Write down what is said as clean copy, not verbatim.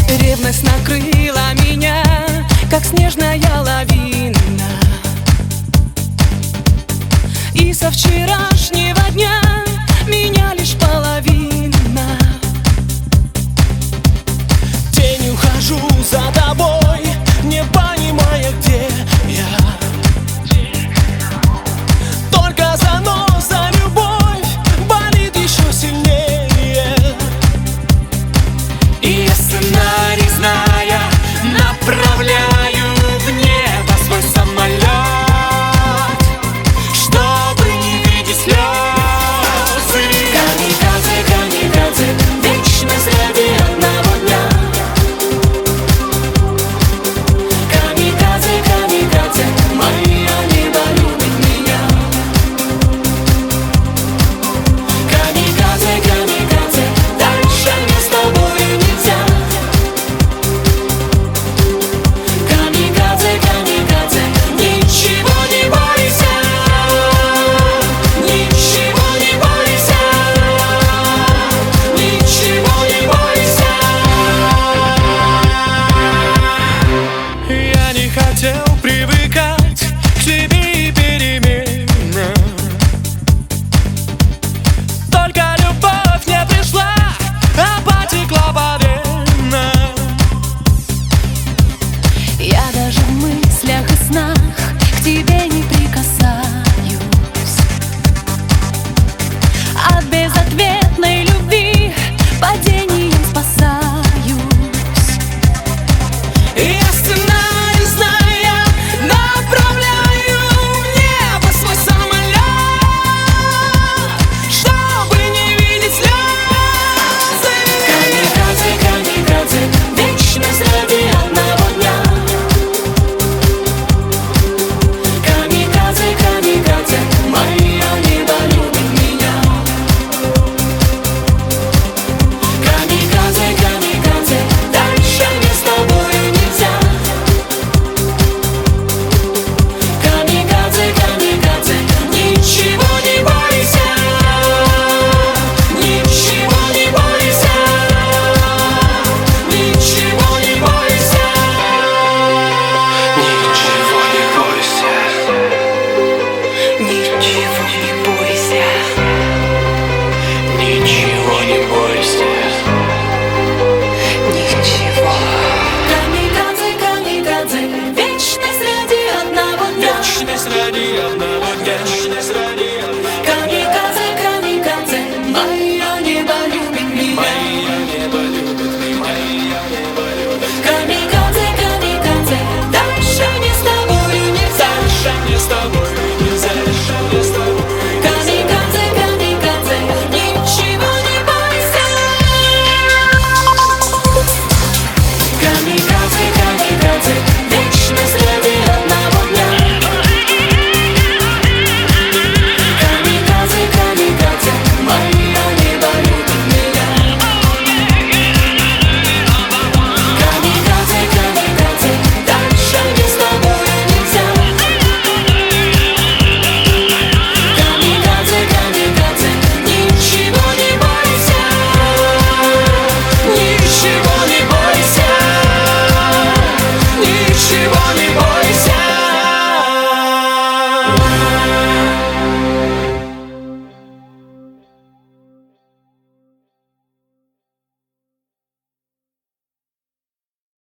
Ревность накрыла меня, как снежная лавина. И со вчерашнего дня меня лишь половина. Тенью хожу за тобой, не понимая, где я. Только заноза любовь болит еще сильнее. И я, сценарий зная, направляю в небо свой самолет, чтобы не видеть слезы. Камикадзе, камикадзе, вечность ради одного дня. Камикадзе, камикадзе, моя небо любит меня. Камикадзе, камикадзе, дальше мне с тобой нельзя. Камикадзе, камикадзе, ничего не бойся. Ничего не бойся. Ничего не бойся. Я не хотел привыкать к тебе и переменам. Только любовь не пришла, а потекла по венам. Я даже в мыслях и снах к тебе не прикасаюсь. От безответной любви падением спасаюсь. Я, сценарий зная, направляю в небо свой самолет, чтобы не видеть слезы. Камикадзе, камикадзе, вечность ради одного дня. Камикадзе, камикадзе, моя небо любит меня. Камикадзе, камикадзе, дальше мне с тобой нельзя. Камикадзе, камикадзе, ничего не бойся. Ничего не бойся. Ничего не бойся. Ничего не бойся. Ничего не бойся. Ничего не бойся. Ничего. Камикадзе, камикадзе, вечность ради одного дня. Вечность ради одного дня. Вечность ради одного дня. Камикадзе, камикадзе, моя небо любит меня. Моя небо любит меня. Моя небо любит меня. Камикадзе, камикадзе, дальше мне с тобой нельзя. Дальше мне с тобой нельзя. Дальше мне с тобой нельзя. Камикадзе, камикадзе, ничего не бойся. Камикадзе, камикадзе, вечность ради одного дня. Камикадзе, камикадзе, моя небо любит меня. Камикадзе, камикадзе, дальше мне с тобой нельзя. Камикадзе, камикадзе, ничего не бойся. Ничего не бойся. Ничего не бойся.